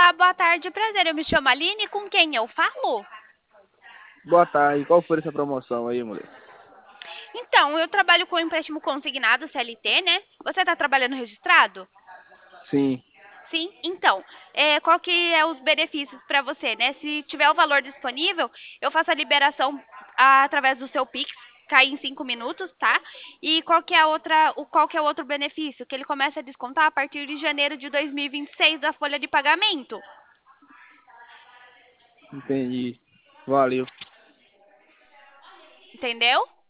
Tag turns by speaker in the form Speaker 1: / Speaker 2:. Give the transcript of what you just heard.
Speaker 1: Olá, boa tarde, prazer. Eu me chamo Aline, com quem eu falo?
Speaker 2: Boa tarde. Qual foi essa promoção aí, mulher?
Speaker 1: Então, eu trabalho com empréstimo consignado CLT, né? Você está trabalhando registrado?
Speaker 2: Sim,
Speaker 1: Sim. Então, qual que é os benefícios para você, né? Se tiver o valor disponível, eu faço a liberação através do seu Pix, cai em 5 minutos, tá? E qual que é o outro benefício? Que ele começa a descontar a partir de janeiro de 2026 da folha de pagamento.
Speaker 2: entendi. Valeu.
Speaker 1: Entendeu?